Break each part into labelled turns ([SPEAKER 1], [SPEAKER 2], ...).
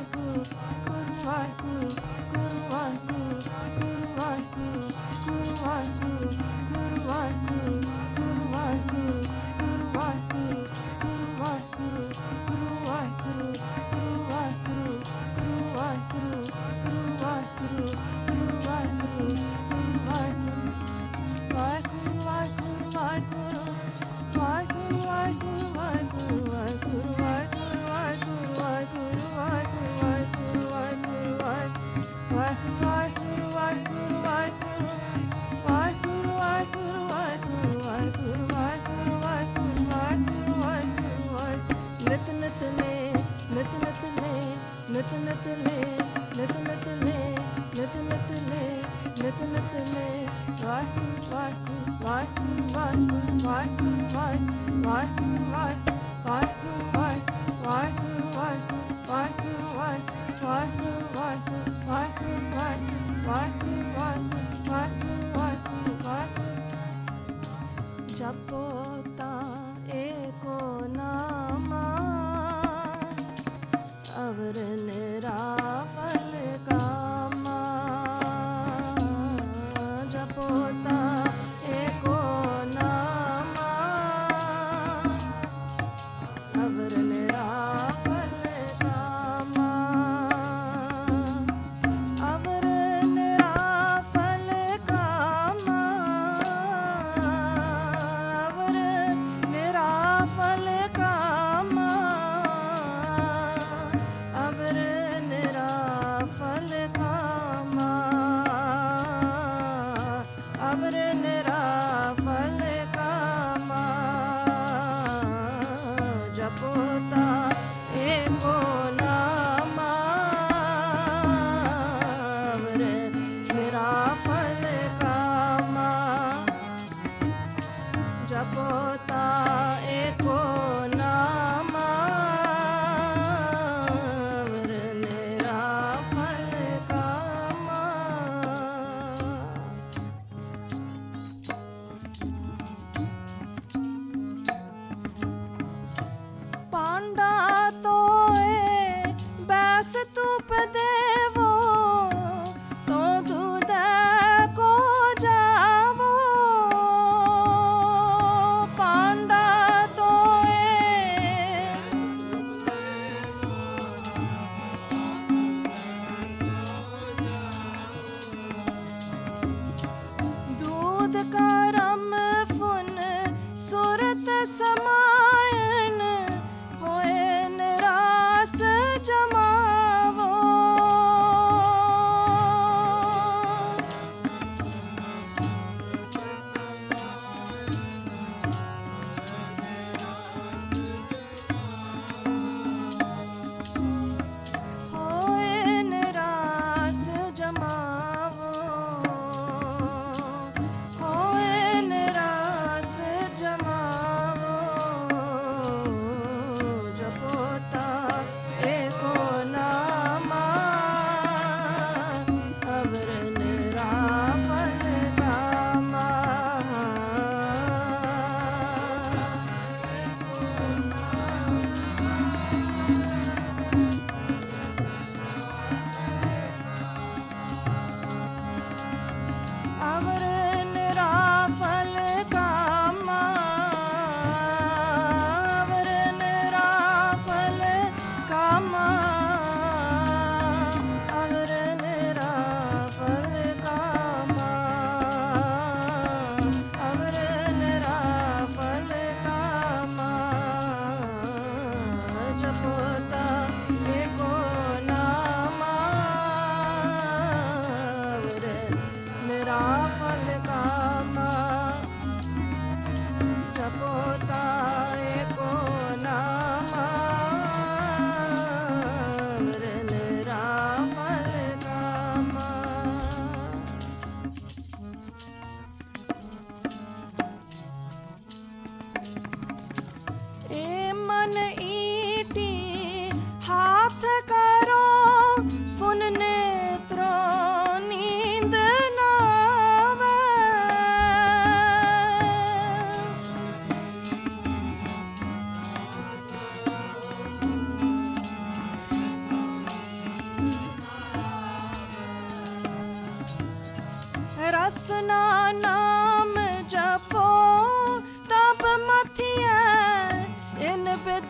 [SPEAKER 1] जपोता एको नामा अवर निराफल कामा जपोता एको नामा अवर निराफल कामा अवर निराफल कामा अवर निराफल कामा अवर निराफल कामा अवर निराफल कामा जपोता एको नामा अवर निराफल कामा जपोता एको नामा अवर निराफल कामा पांडा तो बैस तुप देवो तो दूध को जावो पांडा तो दूध का रम फुन सुरत समायन होए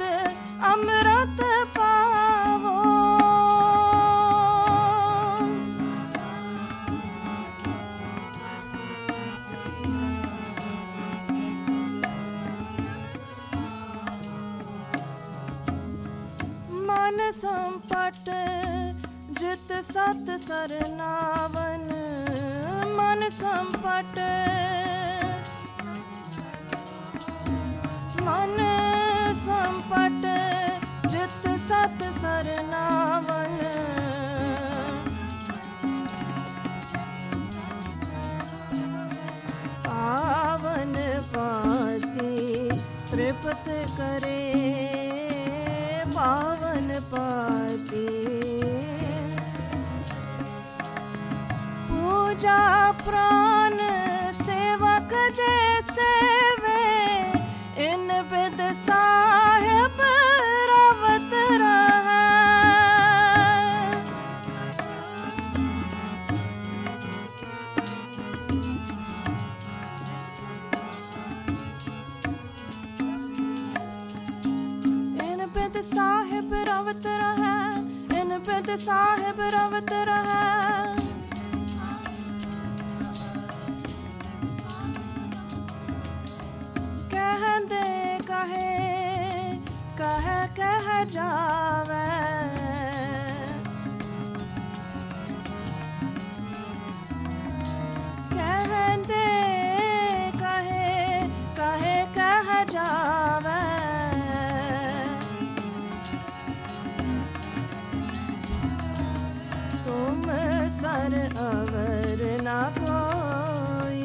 [SPEAKER 1] दूध अमृत पावो। मन संपट जित सत सरनावन, मन संपट मन संपट जित सत सरनावन। पावन पाती तृप्त करे, पावन पाती पूजा प्राण सेवक जैसे वे, इन बिद साहिब रवत रहा। इन बिद साहिब रवत रहा, इन बिद साहिब रवत रहा। कह जावे कह दे, कह जावे। तुम सर अवर ना कोई,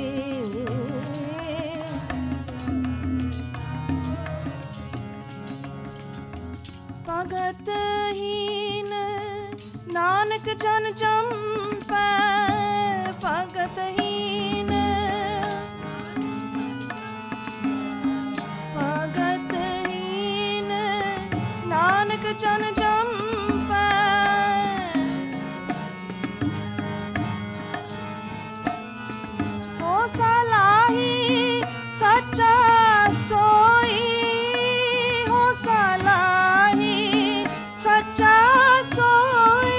[SPEAKER 1] भगत हीन नानक जन चंपै, भगत हीन नानक जन चंपै। हो सलाही सच्चा सोई, हो सलाही सच्चा सोई।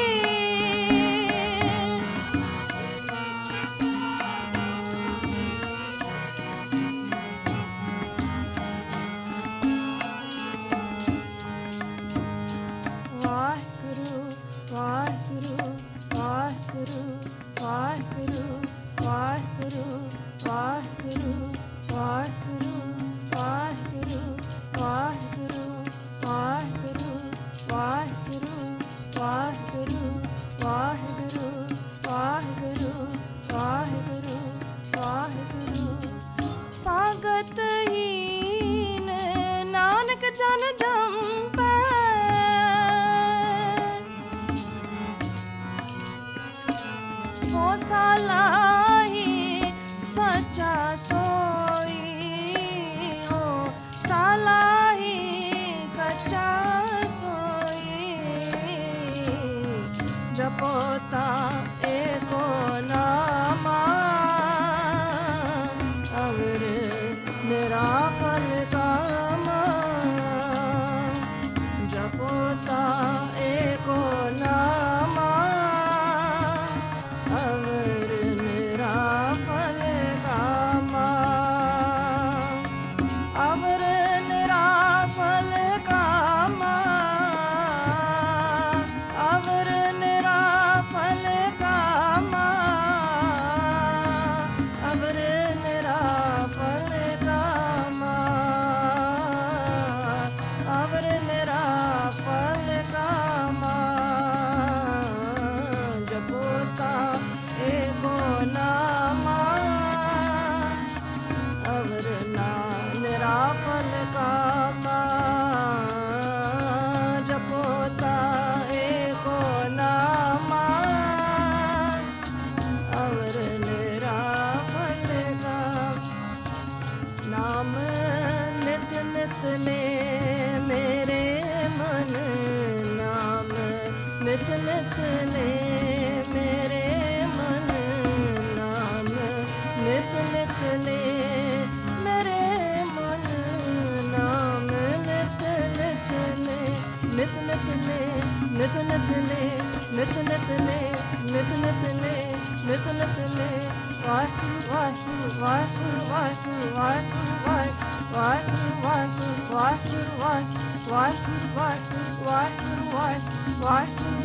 [SPEAKER 1] वाहिगुरु वाहिगुरु वाहिगुरु वाहिगुरु वाहिगुरु वाहिगुरु वाहिगुरु वाहिगुरु वाहिगुरु वाहिगुरु वाहिगुरु वाहिगुरु वाहिगुरु वाहिगुरु वाहिगुरु वाहिगुरु। भगत हीन नानक जन चंपै, हो सलाही सच्चा सोई, हो सलाही सच्चा सोई। जपोता एको नामा, अवर निराफल कामा। जपोता एको नामा, अवर निराफल कामा। अवर निराफल कामा, अवर निराफल कामा। अवर निराफल कामा, अवर निराफल कामा। जपोता एको नामा, अवर निराफल कामा। जपोता एको नामा, अवर निराफल कामा। नाम नित नित ले मेरे मन, नाम नित नित ले मेरे मन। नाम नित नित ले मेरे मन, नाम नित नित नित ले नित नित ले नित नित ले नित नित ले नित नित ले वाहिगुरु वाहिगुरु वाहिगुरु वाहिगुरु वाहिगुरु वाहिगुरु वाहिगुरु वाहिगुरु वाहिगुरु वाहिगुरु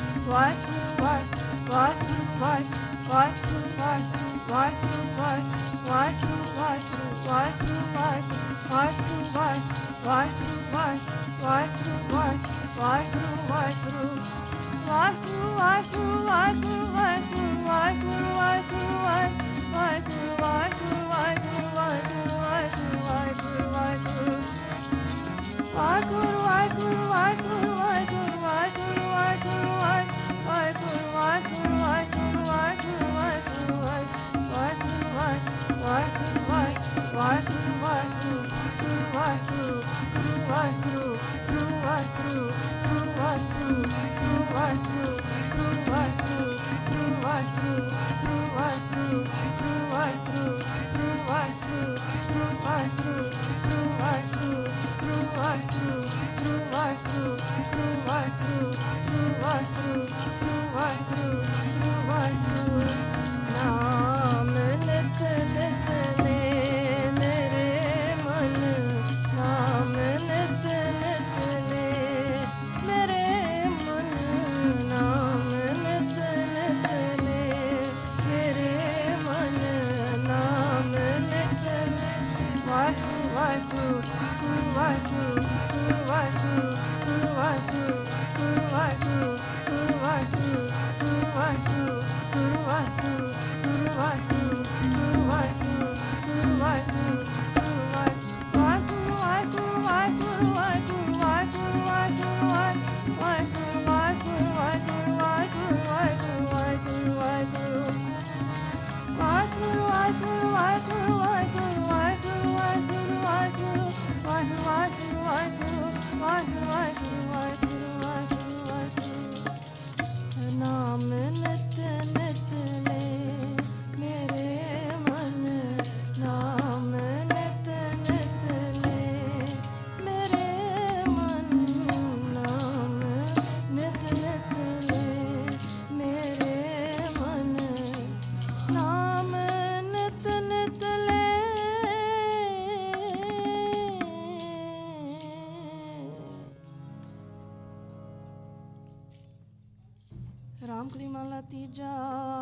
[SPEAKER 1] रामकली माला तीजा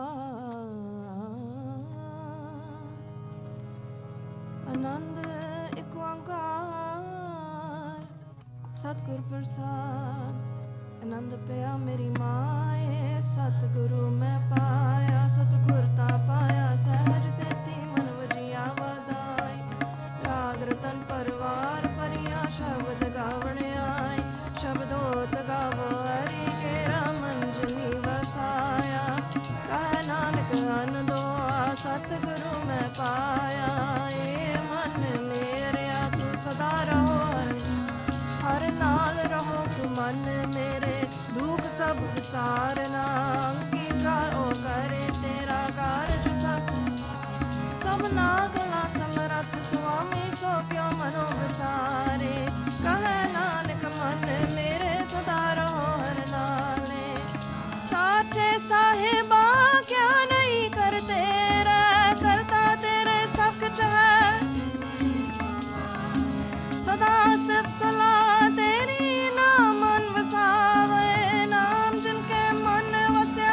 [SPEAKER 1] आनंद एक ओंकार सतगुर प्रसाद आनंद पया मेरी माए सतगुरु मैं पाया सतगुर ता पाया सहज सेती मन वजिया वदाई राग रतन परवार परिया शब्द गावण आए शब्दोत गावो हरि के रमन जनी वसाया कह नानक अन दो सतगुरु मैं पाया ए मन मेरे तू सदा रहो हर नाल रहो तू मन मेरे दुख सब विसारना अंगीकार ओ करे तेरा कारज सब नागला समरथ स्वामी सो क्यों मनो विसारे कह नानक मन मेरे सदा रहो हर नाले साचे साहिबा क्या नहीं करते रे करता तेरे सब कुछ है सदा सिर्फ सलाह तेरी नाम मन वसावे नाम जिनके मन वस्या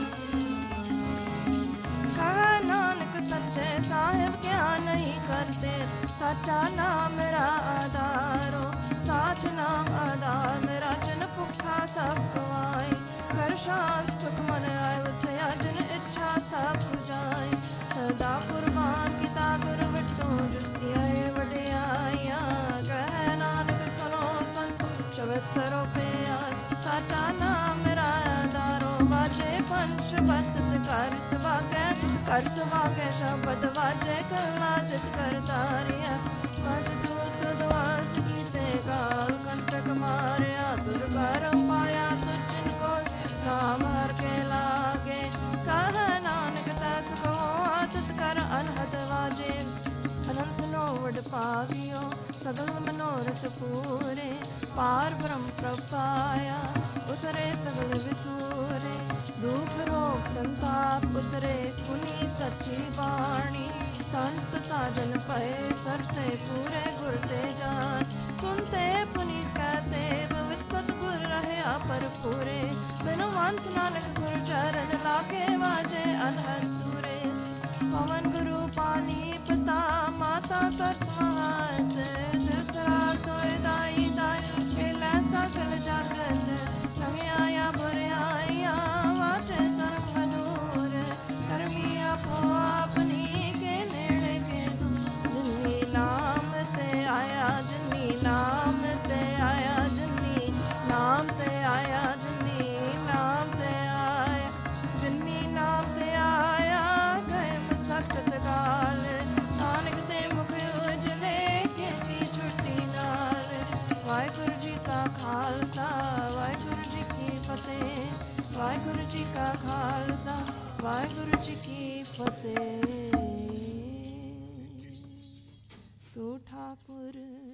[SPEAKER 1] कह नानक सच्चे साहिब क्या नहीं करते सच्चा नाम मेरा आधारो साच नाम आधार मेरा जिन भुखा सब गवाई कर शांत सुख मन आए वसया जिन इच्छा सब बुझाई सदा कुर्बान किता गुर विटो जिसकी आए वडियाया कह नानक सुनो संत चवितरो पे साचा नाम मेरा आधारो वाजे पंच बत कर सुवागे शब्द वाजे कला जित कर तारिया वज दूत द्वास कीते गाल कंटक मारिया दुर्गर पाया तुझ जिनको नाम हर के लागे कह नानक तस को आदत कर अनहद वाजे अनंत नो वड पागियो सगल मनोरथ पूरे ਪਾਰ ਬ੍ਰਹਮ ਪ੍ਰਭ ਪਾਇਆ, ਉਤਰੇ ਸਗਲ ਵਿਸੂਰੇ, ਦੁਖ ਰੋਗ ਸੰਤਾਪ ਉਤਰੇ, ਸੁਣੀ ਸੱਚੀ ਬਾਣੀ, ਸੰਤ ਸਾਜਨ ਪਏ ਸਰਸੇ ਪੂਰੇ ਗੁਰ ਤੇ ਜਾਨ, ਸੁਨਤੇ ਪੁਨੀਤ ਕਹਤੇ ਭਵਿ ਸਤਿਗੁਰ ਰਹਿਆ ਭਰਪੂਰੇ, ਬਿਨਵੰਤ ਨਾਨਕ ਗੁਰ ਚਰਨ ਲਾਗੇ ਵਾਜੇ ਅਨਹਦ ਸੂਰੇ, ਪਵਨ ਗੁਰੂ ਪਾਣੀ ਪਿਤਾ ਮਾਤਾ ਕਰਤ ਮਹਤ, ਤਿਸਰਾ ਤੋਇ ਦਾਈ ਦਾਇ ਖੇਲੇ ਸਗਲ ਜਗਤ, ਲੰਘਿਆ ਬੁਰਿਆਈਆਂ ਵਾਟੇ ਧਰਮ ਮਧੁਰ, ਧਰਮੀ ਆਪੋ ਆਪਣੀ ਕੇ ਨੇੜੇ ਕੇ ਦੂਰ, ਜਿਨੀ ਨਾਮ ਤੇ ਆਇਆ ਜਿਨੀ ਨਾਮ ਤੇ ਆਇਆ ਜਿਨੀ ਨਾਮ ਤੇ ਆਇਆ ਜਿਨੀ ਨਾਮ ਤੇ ਆਇਆ ਜਿਨੀ ਨਾਮ ਤੇ ਆਇਆ, ਗਏ ਮਸਕਤ ਗਾਲ, ਨਾਨਕ ਦੇ ਮੁਖ ਉਜਲੇ ਕੀਤੀ ਛੁੱਟੀ ਨਾਲ, ਵਾਹਿਗੁਰੂ ਜੀ ਕਾ ਖਾਲਸਾ ਵਾਹਿਗੁਰੂ ਜੀ ਕੀ ਫਤਿਹ, ਵਾਹਿਗੁਰੂ ਜੀ ਕਾ ਖਾਲਸਾ ਵਾਹਿਗੁਰੂ ਜੀ ਕੀ ਫਤਿਹ। ਤੂੰ ਠਾਕੁਰ